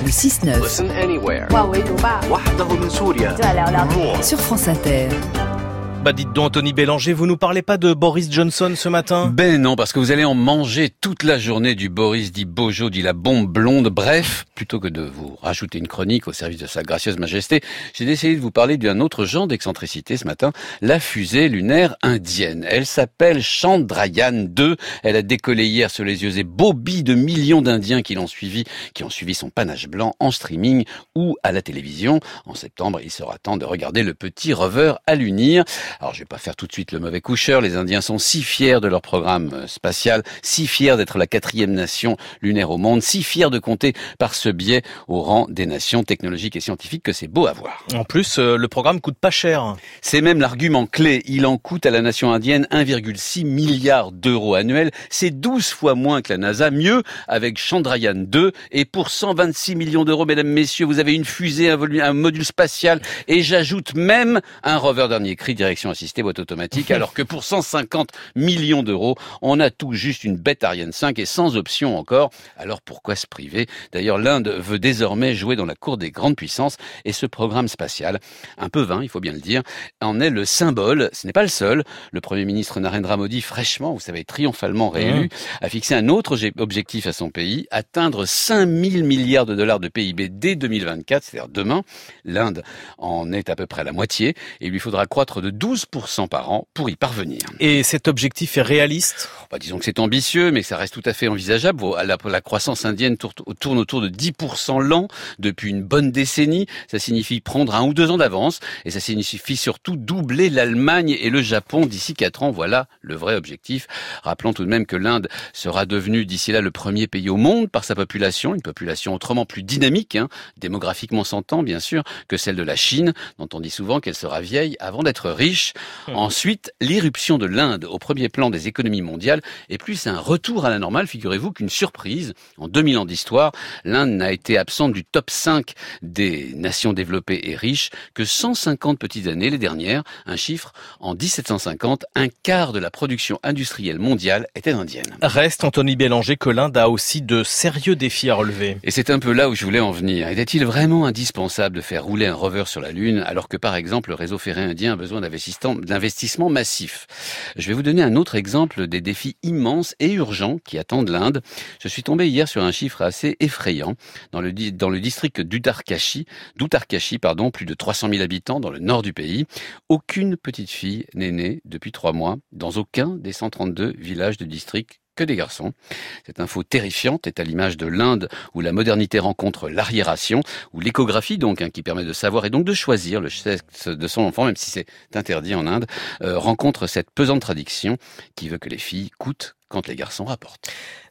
Le 6-9. Listen anywhere. 哇，围堵吧， وحده من سوريا. 就来聊聊。 Sur France Inter. Bah dites donc Anthony Bélanger, vous nous parlez pas de Boris Johnson ce matin ? Ben non, parce que vous allez en manger toute la journée du Boris dit Bojo, dit la bombe blonde. Bref, plutôt que de vous rajouter une chronique au service de sa gracieuse majesté, j'ai décidé de vous parler d'un autre genre d'excentricité ce matin, la fusée lunaire indienne. Elle s'appelle Chandrayaan-2. Elle a décollé hier sur les yeux et bobby de millions d'Indiens qui ont suivi son panache blanc en streaming ou à la télévision. En septembre, il sera temps de regarder le petit rover à l'unir. Alors, je vais pas faire tout de suite le mauvais coucheur. Les Indiens sont si fiers de leur programme spatial, si fiers d'être la 4e nation lunaire au monde, si fiers de compter par ce biais au rang des nations technologiques et scientifiques que c'est beau à voir. En plus, le programme coûte pas cher. C'est même l'argument clé. Il en coûte à la nation indienne 1,6 milliard d'euros annuels. C'est 12 fois moins que la NASA. Mieux, avec Chandrayaan-2. Et pour 126 millions d'euros, mesdames, messieurs, vous avez une fusée, un module spatial. Et j'ajoute même un rover dernier cri, direction assistée, boîte automatique. Alors que pour 150 millions d'euros, on a tout juste une bête Ariane 5 et sans option encore. Alors pourquoi se priver ? D'ailleurs, l'Inde veut désormais jouer dans la cour des grandes puissances. Et ce programme spatial, un peu vain, il faut bien le dire, en est le symbole. Ce n'est pas le seul. Le Premier ministre Narendra Modi, fraîchement, vous savez, triomphalement réélu, a fixé un autre objectif à son pays, atteindre 5 000 milliards de dollars de PIB dès 2024, c'est-à-dire demain. L'Inde en est à peu près à la moitié et il lui faudra croître de 12% par an pour y parvenir. Et cet objectif est réaliste ? Disons que c'est ambitieux, mais ça reste tout à fait envisageable. La croissance indienne tourne autour de 10% l'an depuis une bonne décennie. Ça signifie prendre 1 ou 2 ans d'avance et ça signifie surtout doubler l'Allemagne et le Japon d'ici 4 ans. Voilà le vrai objectif. Rappelons tout de même que l'Inde sera devenue d'ici là le premier pays au monde par sa population, une population autrement plus dynamique, démographiquement s'entend bien sûr, que celle de la Chine, dont on dit souvent qu'elle sera vieille avant d'être riche. Ensuite, l'irruption de l'Inde au premier plan des économies mondiales est plus un retour à la normale, figurez-vous, qu'une surprise. En 2000 ans d'histoire, l'Inde n'a été absente du top 5 des nations développées et riches que 150 petites années, les dernières. Un chiffre, en 1750, un quart de la production industrielle mondiale était indienne. Reste, Anthony Bélanger, que l'Inde a aussi de sérieux défis à relever. Et c'est un peu là où je voulais en venir. Était-il vraiment indispensable de faire rouler un rover sur la Lune alors que, par exemple, le réseau ferré indien a besoin d'investissements massifs ? Je vais vous donner un autre exemple des défis immenses et urgents qui attendent l'Inde. Je suis tombé hier sur un chiffre assez effrayant. Dans le district d'Uttarkashi, plus de 300 000 habitants dans le nord du pays, aucune petite fille n'est née depuis 3 mois dans aucun des 132 villages du district, que des garçons. Cette info terrifiante est à l'image de l'Inde où la modernité rencontre l'arriération, ou l'échographie donc, qui permet de savoir et donc de choisir le sexe de son enfant, même si c'est interdit en Inde, rencontre cette pesante traduction qui veut que les filles coûtent quand les garçons rapportent.